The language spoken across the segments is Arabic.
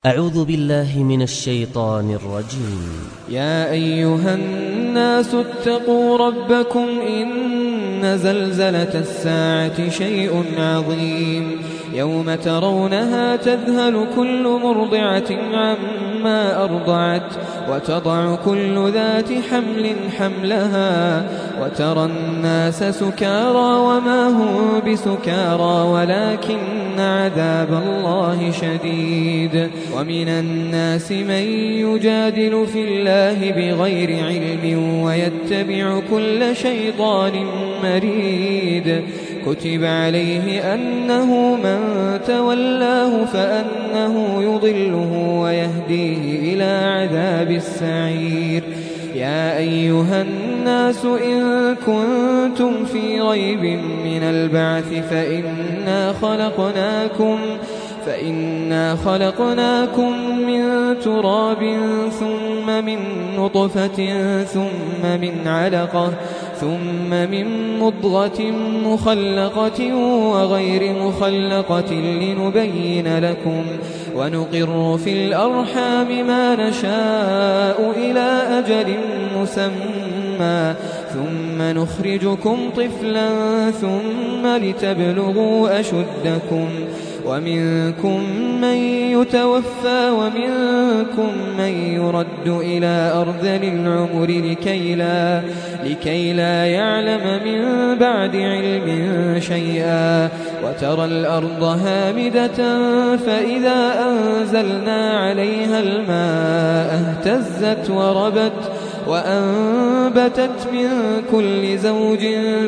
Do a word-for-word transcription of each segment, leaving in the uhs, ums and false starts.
أعوذ بالله من الشيطان الرجيم. يا أيها الناس اتقوا ربكم إن زلزلة الساعة شيء عظيم يوم ترونها تذهل كل مرضعة عما أرضعت وتضع كل ذات حمل حملها وترى الناس سكارى وما هم بسكارى ولكن عذاب الله شديد. ومن الناس من يجادل في الله بغير علم ويتبع كل شيطان مريد. كتب عليه أنه من تولاه فأنه يضله ويهديه إلى عذاب السعير. يا أيها الناس إن كنتم في ريب من البعث فإنا خلقناكم فإنا خلقناكم من تراب ثم من نطفة ثم من علقة ثم من مضغة مخلقة وغير مخلقة لنبين لكم ونقر في الأرحام ما نشاء إلى أجل مسمى ثم نخرجكم طفلا ثم لتبلغوا أشدكم ومنكم من يتوفى ومنكم من يرد إلى أرذل العمر لكي لا, لكي لا يعلم من بعد علم شيئا. وترى الأرض هامدة فإذا أنزلنا عليها الماء اهتزت وربت وأنبتت من كل زوج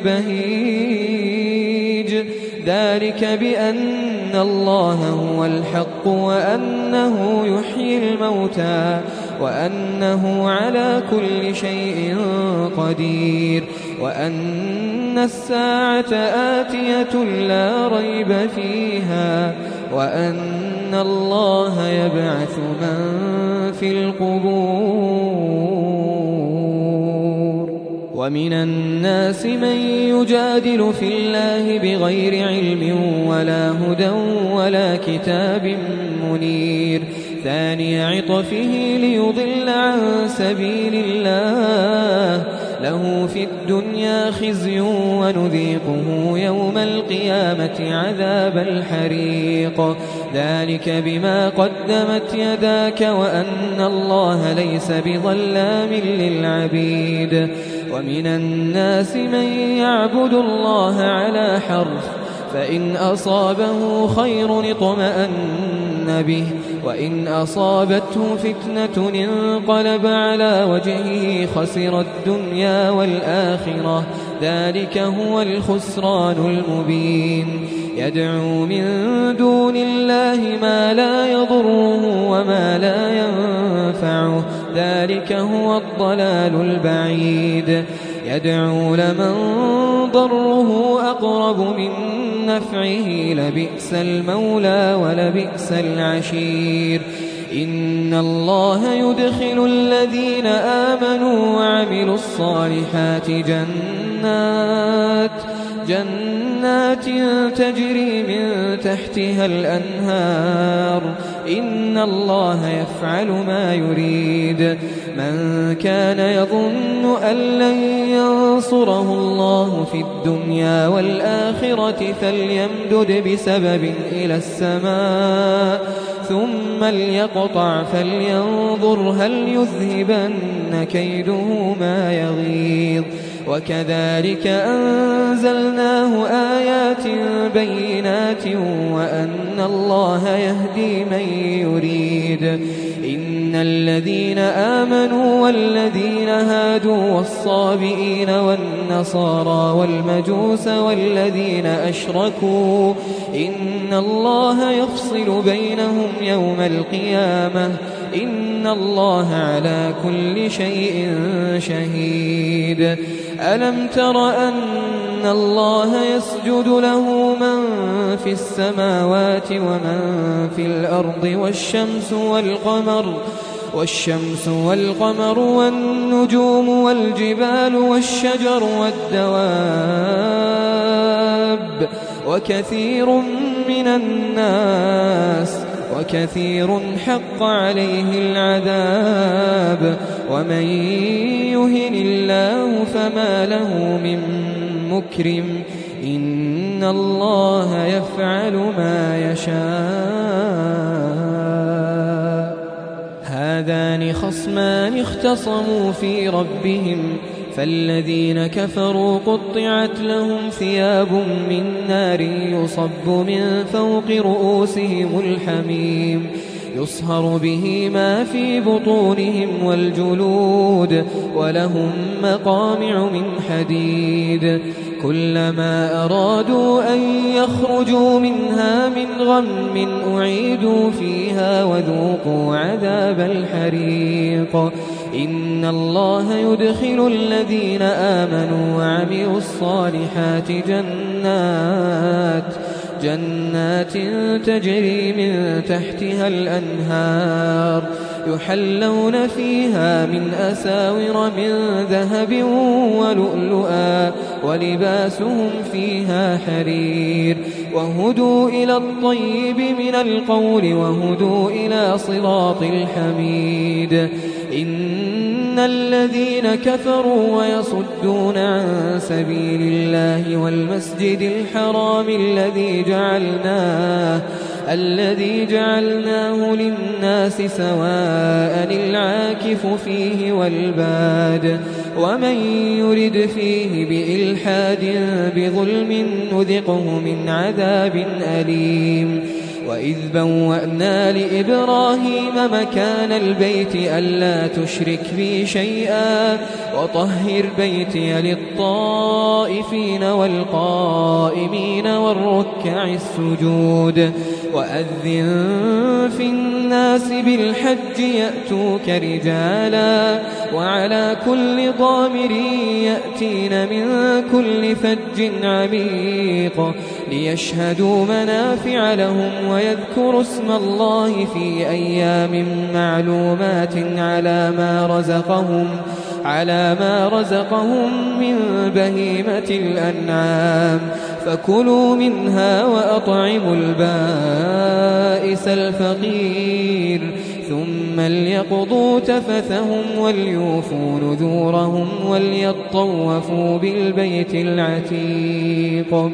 بهيج. ذلك بأن الله هو الحق وأنه يحيي الموتى وأنه على كل شيء قدير وأن الساعة آتية لا ريب فيها وأن الله يبعث من في القبور. ومن الناس من يجادل في الله بغير علم ولا هدى ولا كتاب منير. ثاني عطفه ليضل عن سبيل الله له في الدنيا خزي ونذيقه يوم القيامة عذاب الحريق. ذلك بما قدمت يداك وأن الله ليس بظلام للعبيد. ومن الناس من يعبد الله على حرف فإن أصابه خير اطمأن به وإن أصابته فتنة انقلب على وجهه خسر الدنيا والآخرة. ذلك هو الخسران المبين. يدعو من دون الله ما لا يضره وما لا ينفعه. ذلك هو الضلال البعيد. يدعو لمن ضره أقرب من نفعه لبئس المولى ولبئس العشير. إن الله يدخل الذين آمنوا وعملوا الصالحات جنات جنات تجري من تحتها الأنهار. إن الله يفعل ما يريد. من كان يظن أن لن ينصره الله في الدنيا والآخرة فليمدد بسبب إلى السماء ثم ليقطع فلينظر هل يذهبن كيده ما يغيظ. وكذلك أنزلناه آيات بينات وأن الله يهدي من يريد. إن الذين آمنوا والذين هادوا والصابئين والنصارى والمجوس والذين أشركوا إن الله يفصل بينهم يوم القيامة. إن الله على كل شيء شهيد. ألم تر أن الله يسجد له من في السماوات ومن في الأرض والشمس والقمر والشمس والقمر والنجوم والجبال والشجر والدواب وكثير من الناس وكثير حق عليه العذاب ومن يهن الله فما له من مكرم إن الله يفعل ما يشاء هذان خصمان اختصموا في ربهم فالذين كفروا قطعت لهم ثياب من نار يصب من فوق رؤوسهم الحميم يصهر به ما في بطونهم والجلود ولهم مقامع من حديد كلما أرادوا أن يخرجوا منها من غم أعيدوا فيها وذوقوا عذاب الحريق إن الله يدخل الذين آمنوا وعملوا الصالحات جنات جنات تجري من تحتها الأنهار يحلون فيها من أساور من ذهب ولؤلؤا ولباسهم فيها حرير وهدوا إلى الطيب من القول وهدوا إلى صراط الحميد إن الذين كفروا ويصدون عن سبيل الله والمسجد الحرام الذي جعلناه الذي جعلناه للناس سواء العاكف فيه والباد ومن يرد فيه بإلحاد بظلم نذقه من عذاب أليم وإذ بوأنا لإبراهيم مكان البيت ألا تشرك بي شيئا وطهر بيتي للطائفين والقائمين والركع السجود وأذن في الناس بالحج يأتوك رجالا وعلى كل ضامر يأتين من كل فج عميق ليشهدوا منافع لهم ويذكروا اسم الله في أيام معلومات على ما رزقهم على ما رزقهم من بهيمة الأنعام فكلوا منها وأطعموا البائس الفقير ثم ليقضوا تفثهم وليوفوا نذورهم وليطوفوا بالبيت العتيق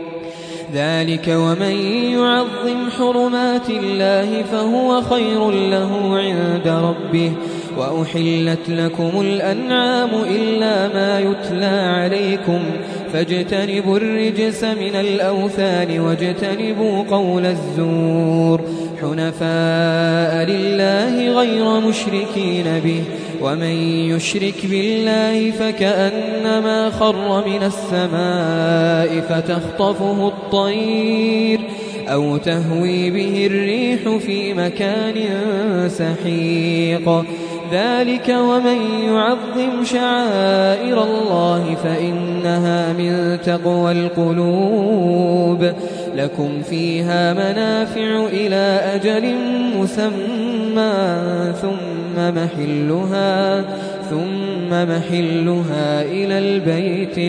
ذلك ومن يعظم حرمات الله فهو خير له عند ربه وأحلت لكم الأنعام إلا ما يتلى عليكم فاجتنبوا الرجس من الأوثان واجتنبوا قول الزور حنفاء لله غير مشركين به ومن يشرك بالله فكأنما خر من السماء فتخطفه الطير أو تهوي به الريح في مكان سحيق ذلك ومن يعظم شعائر الله فإنها من تقوى القلوب لكم فيها منافع إلى أجل مسمى ثم محلها ثم محلها إلى البيت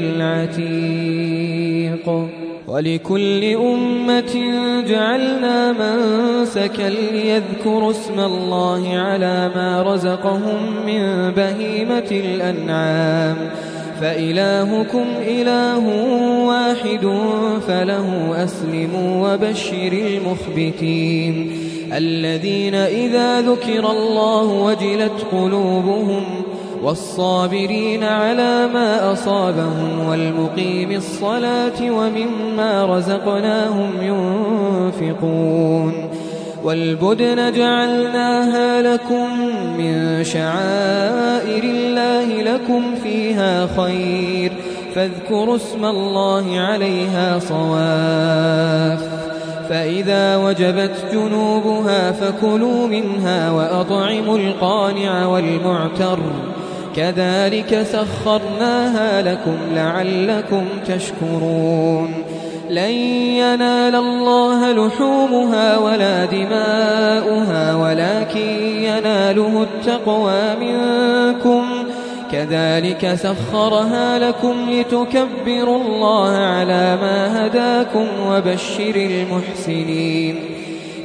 العتيق ولكل أمة جعلنا منسكا ليذكروا اسم الله على ما رزقهم من بهيمة الأنعام فإلهكم إله واحد فله أسلموا وبشر المخبتين الذين إذا ذكر الله وجلت قلوبهم والصابرين على ما أصابهم والمقيم الصلاة ومما رزقناهم ينفقون والبدن جعلناها لكم من شعائر الله لكم فيها خير فاذكروا اسم الله عليها صواف فإذا وجبت جنوبها فكلوا منها وأطعموا القانع والمعتر كذلك سخرناها لكم لعلكم تشكرون لن ينال الله لحومها ولا دماؤها ولكن يناله التقوى منكم كذلك سخرها لكم لتكبروا الله على ما هداكم وبشر المحسنين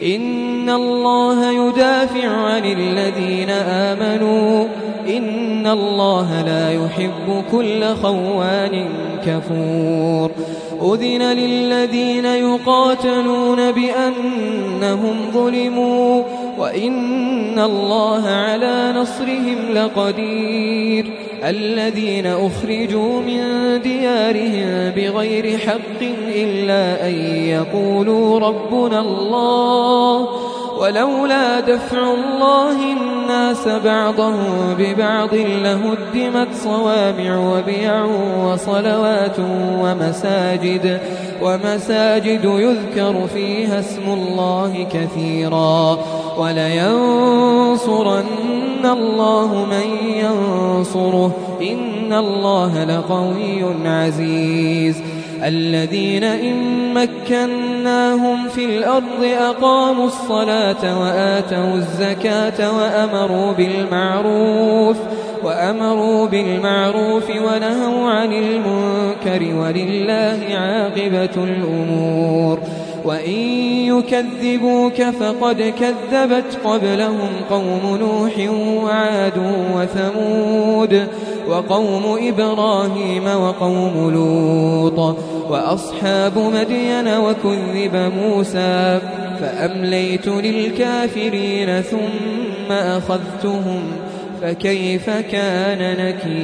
إن الله يدافع عن الذين آمنوا إن الله لا يحب كل خوان كفور أذن للذين يقاتلون بأنهم ظلموا وإن الله على نصرهم لقدير الذين أخرجوا من ديارهم بغير حق إلا أن يقولوا ربنا الله ولولا دفع الله الناس بعضهم ببعض لهدمت صوامع وبيع وصلوات ومساجد ومساجد يذكر فيها اسم الله كثيرا ولينصرن الله من ينصره إن الله لقوي عزيز الذين إن مكناهم في الأرض أقاموا الصلاة وآتوا الزكاة وأمروا بالمعروف وأمروا بالمعروف ونهوا عن المنكر ولله عاقبة الأمور وإن يكذبوك فقد كذبت قبلهم قوم نوح وعاد وثمود وقوم إبراهيم وقوم لوط وأصحاب مدين وكذب موسى فأمليت للكافرين ثم أخذتهم فكيف كان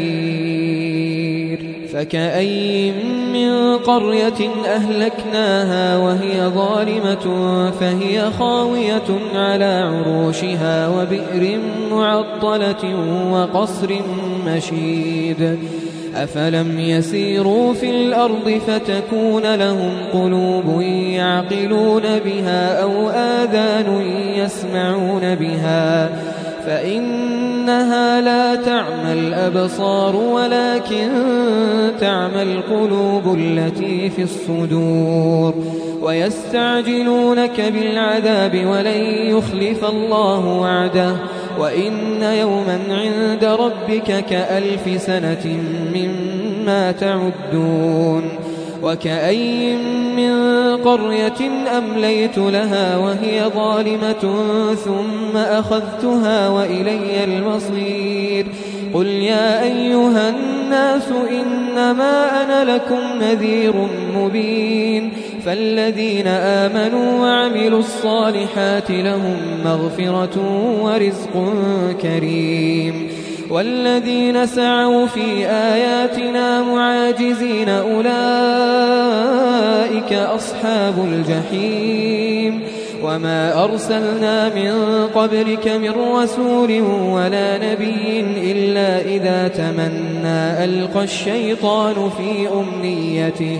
نكير فكأين من قرية أهلكناها وهي ظالمة فهي خاوية على عروشها وبئر معطلة وقصر مشيد أفلم يسيروا في الأرض فتكون لهم قلوب يعقلون بها أو آذان يسمعون بها فإنها لا تعمى الأبصار ولكن تعمى القلوب التي في الصدور ويستعجلونك بالعذاب ولن يخلف الله وعده وإن يوما عند ربك كألف سنة مما تعدون وكأين من قرية أمليت لها وهي ظالمة ثم أخذتها وإلي المصير قل يا أيها الناس إنما أنا لكم نذير مبين فالذين آمنوا وعملوا الصالحات لهم مغفرة ورزق كريم والذين سعوا في آياتنا معاجزين أولئك أصحاب الجحيم وما أرسلنا من قبلك من رسول ولا نبي إلا إذا تمنى ألقى الشيطان في أمنيته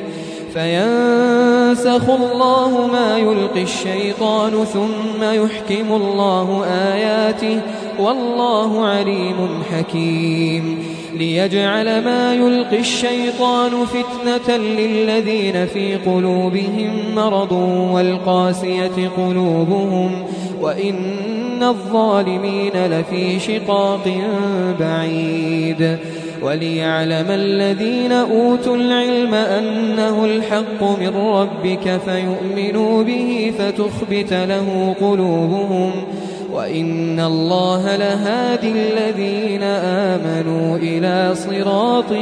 فينسخ الله ما يلقي الشيطان ثم يحكم الله آياته والله عليم حكيم ليجعل ما يلقي الشيطان فتنة للذين في قلوبهم مرض والقاسية قلوبهم وإن الظالمين لفي شقاق بعيد وليعلم الذين أوتوا العلم أنه الحق من ربك فيؤمنوا به فتخبت له قلوبهم وإن الله لهادي الذين آمنوا إلى صراط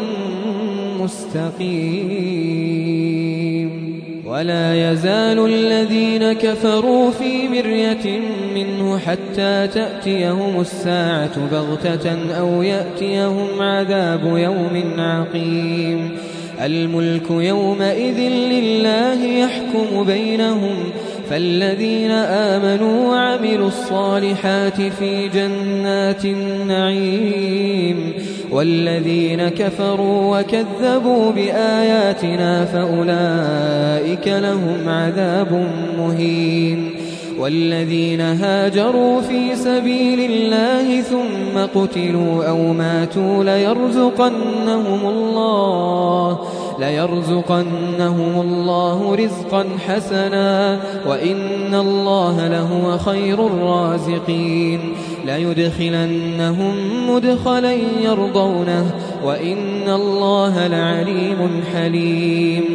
مستقيم ولا يزال الذين كفروا في مرية منه حتى تأتيهم الساعة بغتة أو يأتيهم عذاب يوم عقيم الملك يومئذ لله يحكم بينهم فالذين آمنوا وعملوا الصالحات في جنات النعيم والذين كفروا وكذبوا بآياتنا فأولئك لهم عذاب مهين والذين هاجروا في سبيل الله ثم قتلوا أو ماتوا ليرزقنهم الله ليرزقنهم الله رزقا حسنا وإن الله لهو خير الرازقين ليدخلنهم مدخلا يرضونه وإن الله لعليم حليم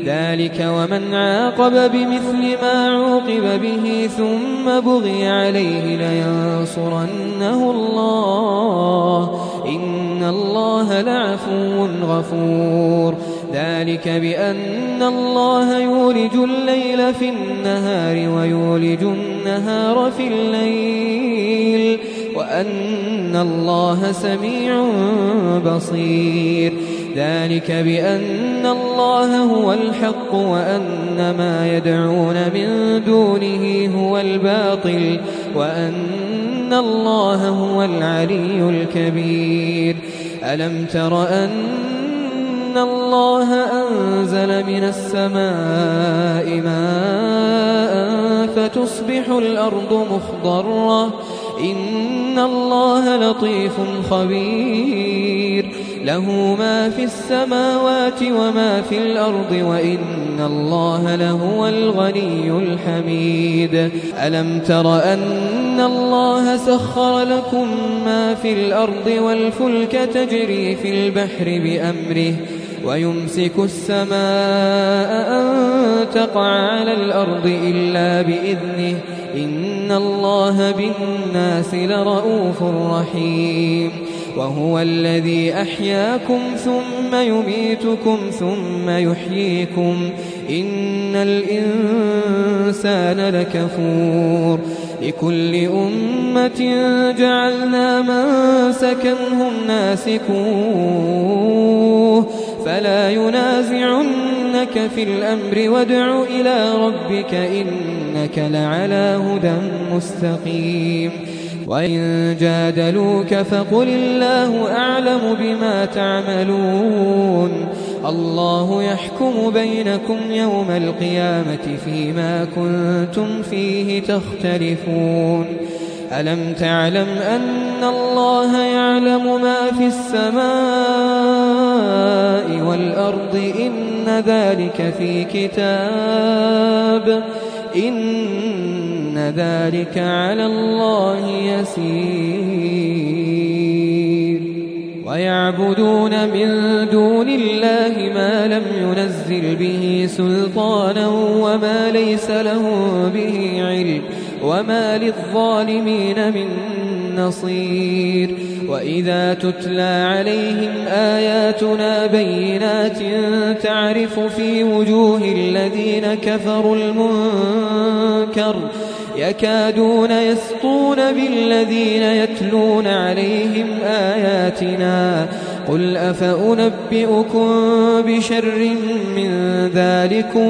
ذلك ومن عاقب بمثل ما عوقب به ثم بغي عليه لينصرنه الله إن الله لعفو غفور ذلك بأن الله يولج الليل في النهار ويولج النهار في الليل وأن الله سميع بصير ذلك بأن الله هو الحق وأن ما يدعون من دونه هو الباطل وأن الله هو العلي الكبير ألم تر أن الله أنزل من السماء ماء فتصبح الأرض مخضرة إن الله لطيف خبير له ما في السماوات وما في الأرض وإن الله لهو الغني الحميد ألم تر أن الله سخر لكم ما في الأرض والفلك تجري في البحر بأمره ويمسك السماء أن تقع على الأرض إلا بإذنه إن الله بالناس لرؤوف رحيم وهو الذي أحياكم ثم يميتكم ثم يحييكم إن الإنسان لكفور لكل أمة جعلنا منسكنهم ناسكوه فلا ينازعنك في الأمر وادع إلى ربك إنك لعلى هدى مستقيم وإن جادلوك فقل الله أعلم بما تعملون الله يحكم بينكم يوم القيامة فيما كنتم فيه تختلفون ألم تعلم أن الله يعلم ما في السماء والأرض إن ذلك في كتاب إن ذلك على الله يسير ويعبدون من دون الله ما لم ينزل به سلطانا وما ليس له به علم وما للظالمين من نصير وإذا تتلى عليهم آياتنا بينات تعرف في وجوه الذين كفروا المنكر يكادون يسطون بالذين يتلون عليهم آياتنا قل أفأنبئكم بشر من ذلكم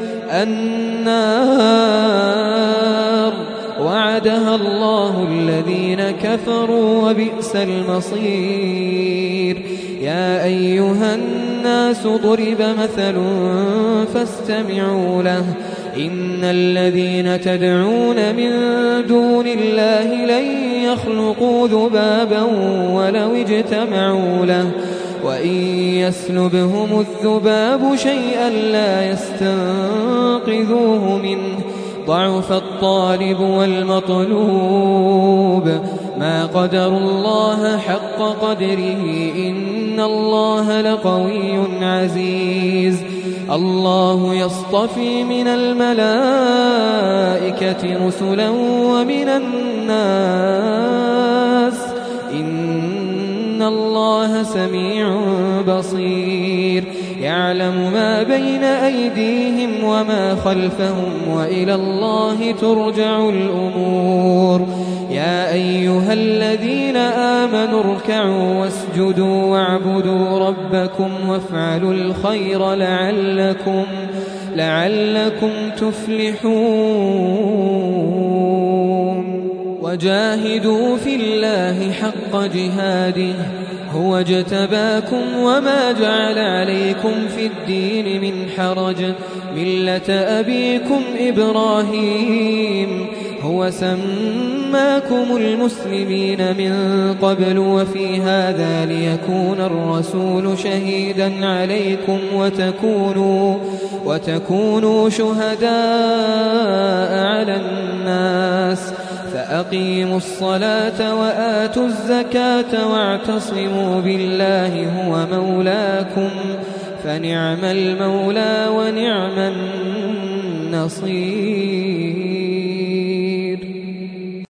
النار وعدها الله الذين كفروا وبئس المصير يا أيها الناس ضرب مثل فاستمعوا له إن الذين تدعون من دون الله لن يخلقوا ذبابا ولو اجتمعوا له وإن يسلبهم الذباب شيئا لا يستنقذوه منه ضعف الطالب والمطلوب ما قدر الله حق قدره إن الله لقوي عزيز الله يصطفي من الملائكة رسلا ومن الناس إن الله سميع بصير يعلم ما بين أيديهم وما خلفهم وإلى الله ترجع الأمور يا أيها الذين آمنوا اركعوا واسجدوا واعبدوا ربكم وافعلوا الخير لعلكم لعلكم تفلحون وجاهدوا في الله حق جهاده هو اجتباكم وما جعل عليكم في الدين من حرج ملة أبيكم إبراهيم هو سماكم المسلمين من قبل وفي هذا ليكون الرسول شهيدا عليكم وتكونوا, وتكونوا شهداء على الناس فأقيموا الصلاة وآتوا الزكاة واعتصموا بالله هو مولاكم فنعم المولى ونعم النصير.